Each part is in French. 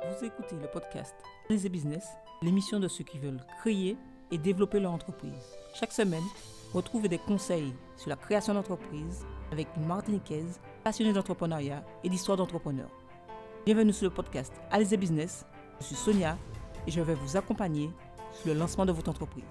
Vous écoutez le podcast Analyse Business, l'émission de ceux qui veulent créer et développer leur entreprise. Chaque semaine, retrouvez des conseils sur la création d'entreprise avec une Martiniquaise passionnée d'entrepreneuriat et d'histoire d'entrepreneurs. Bienvenue sur le podcast Analyse Business. Je suis Sonia et je vais vous accompagner sur le lancement de votre entreprise.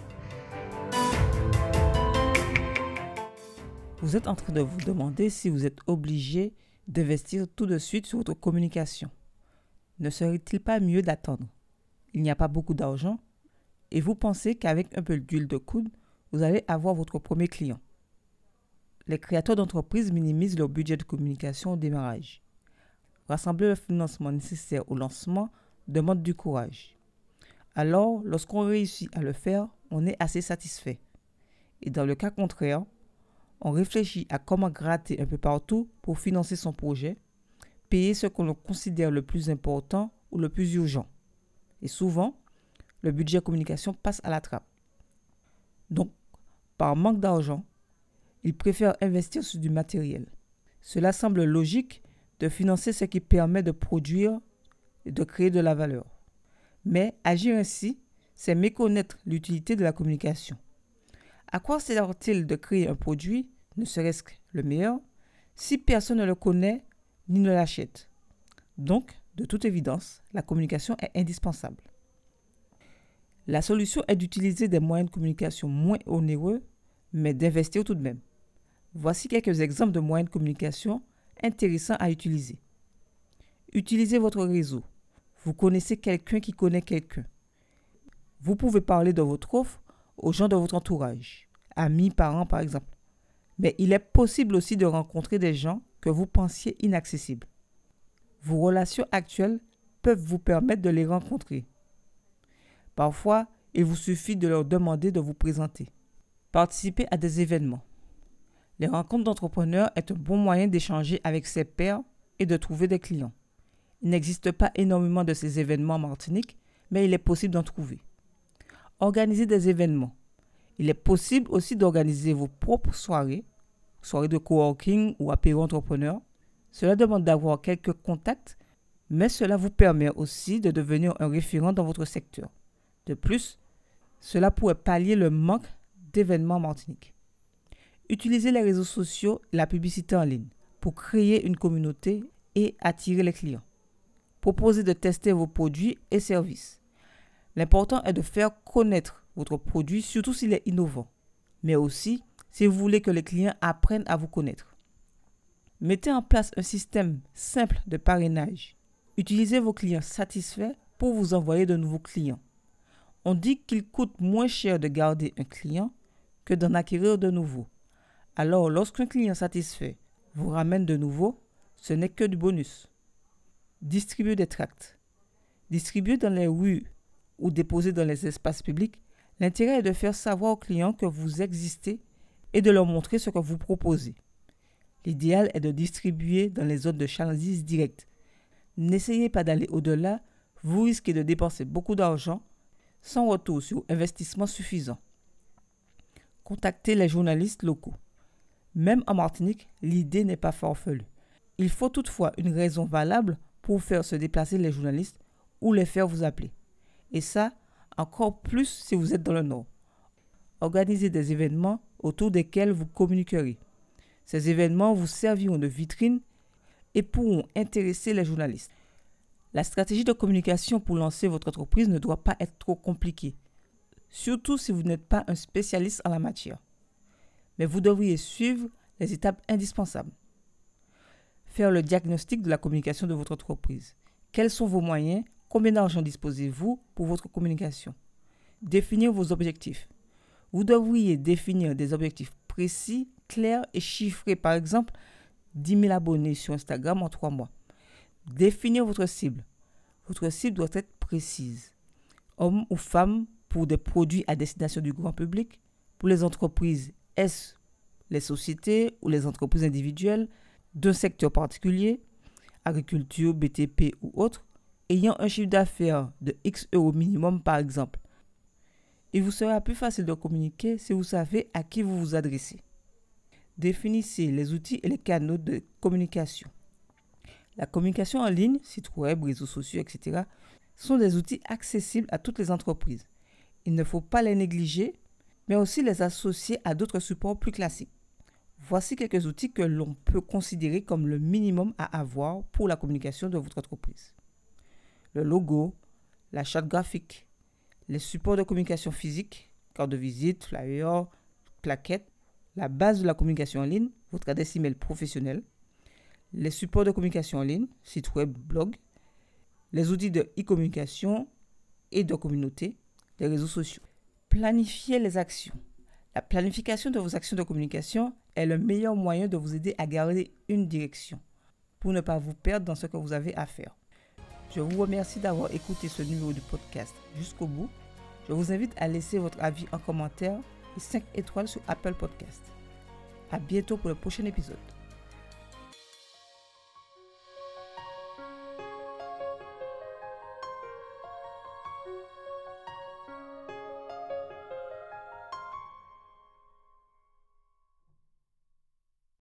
Vous êtes en train de vous demander si vous êtes obligé d'investir tout de suite sur votre communication. Ne serait-il pas mieux d'attendre? Il n'y a pas beaucoup d'argent et vous pensez qu'avec un peu d'huile de coude, vous allez avoir votre premier client. Les créateurs d'entreprises minimisent leur budget de communication au démarrage. Rassembler le financement nécessaire au lancement demande du courage. Alors, lorsqu'on réussit à le faire, on est assez satisfait. Et dans le cas contraire, on réfléchit à comment gratter un peu partout pour financer son projet, payer ce que l'on considère le plus important ou le plus urgent. Et souvent, le budget communication passe à la trappe. Donc, par manque d'argent, ils préfèrent investir sur du matériel. Cela semble logique de financer ce qui permet de produire et de créer de la valeur. Mais agir ainsi, c'est méconnaître l'utilité de la communication. À quoi sert-il de créer un produit, ne serait-ce que le meilleur, si personne ne le connaît ni ne l'achète? Donc, de toute évidence, la communication est indispensable. La solution est d'utiliser des moyens de communication moins onéreux, mais d'investir tout de même. Voici quelques exemples de moyens de communication intéressants à utiliser. Utilisez votre réseau. Vous connaissez quelqu'un qui connaît quelqu'un. Vous pouvez parler de votre offre aux gens de votre entourage, amis, parents par exemple. Mais il est possible aussi de rencontrer des gens que vous pensiez inaccessibles. Vos relations actuelles peuvent vous permettre de les rencontrer. Parfois, il vous suffit de leur demander de vous présenter. Participez à des événements. Les rencontres d'entrepreneurs est un bon moyen d'échanger avec ses pairs et de trouver des clients. Il n'existe pas énormément de ces événements en Martinique, mais il est possible d'en trouver. Organisez des événements. Il est possible aussi d'organiser vos propres soirées de coworking ou apéro entrepreneur. Cela demande d'avoir quelques contacts, mais cela vous permet aussi de devenir un référent dans votre secteur. De plus, cela pourrait pallier le manque d'événements en Martinique. Utilisez les réseaux sociaux et la publicité en ligne pour créer une communauté et attirer les clients. Proposez de tester vos produits et services. L'important est de faire connaître votre produit, surtout s'il est innovant, mais aussi si vous voulez que les clients apprennent à vous connaître. Mettez en place un système simple de parrainage. Utilisez vos clients satisfaits pour vous envoyer de nouveaux clients. On dit qu'il coûte moins cher de garder un client que d'en acquérir de nouveaux. Alors, lorsqu'un client satisfait vous ramène de nouveau, ce n'est que du bonus. Distribuez des tracts. Distribuer dans les rues ou déposer dans les espaces publics, l'intérêt est de faire savoir aux clients que vous existez et de leur montrer ce que vous proposez. L'idéal est de distribuer dans les zones de chalandise directe. N'essayez pas d'aller au-delà, vous risquez de dépenser beaucoup d'argent sans retour sur investissement suffisant. Contactez les journalistes locaux. Même en Martinique, l'idée n'est pas farfelue. Il faut toutefois une raison valable pour faire se déplacer les journalistes ou les faire vous appeler. Et ça, encore plus si vous êtes dans le Nord. Organisez des événements autour desquels vous communiquerez. Ces événements vous serviront de vitrine et pourront intéresser les journalistes. La stratégie de communication pour lancer votre entreprise ne doit pas être trop compliquée, surtout si vous n'êtes pas un spécialiste en la matière. Mais vous devriez suivre les étapes indispensables. Faire le diagnostic de la communication de votre entreprise. Quels sont vos moyens? Combien d'argent disposez-vous pour votre communication? Définir vos objectifs. Vous devriez définir des objectifs précis, clairs et chiffrés. Par exemple, 10 000 abonnés sur Instagram en 3 mois. Définir votre cible. Votre cible doit être précise. Hommes ou femmes pour des produits à destination du grand public. Pour les entreprises, est-ce les sociétés ou les entreprises individuelles d'un secteur particulier, agriculture, BTP ou autre, ayant un chiffre d'affaires de X euros minimum par exemple. Il vous sera plus facile de communiquer si vous savez à qui vous vous adressez. Définissez les outils et les canaux de communication. La communication en ligne, sites web, réseaux sociaux, etc., sont des outils accessibles à toutes les entreprises. Il ne faut pas les négliger, mais aussi les associer à d'autres supports plus classiques. Voici quelques outils que l'on peut considérer comme le minimum à avoir pour la communication de votre entreprise. Le logo, la charte graphique, les supports de communication physique, carte de visite, flyer, plaquettes, la base de la communication en ligne, votre adresse email professionnelle, les supports de communication en ligne, site web, blog, les outils de e-communication et de communauté, les réseaux sociaux. Planifiez les actions. La planification de vos actions de communication est le meilleur moyen de vous aider à garder une direction pour ne pas vous perdre dans ce que vous avez à faire. Je vous remercie d'avoir écouté ce numéro du podcast jusqu'au bout. Je vous invite à laisser votre avis en commentaire et 5 étoiles sur Apple Podcast. À bientôt pour le prochain épisode.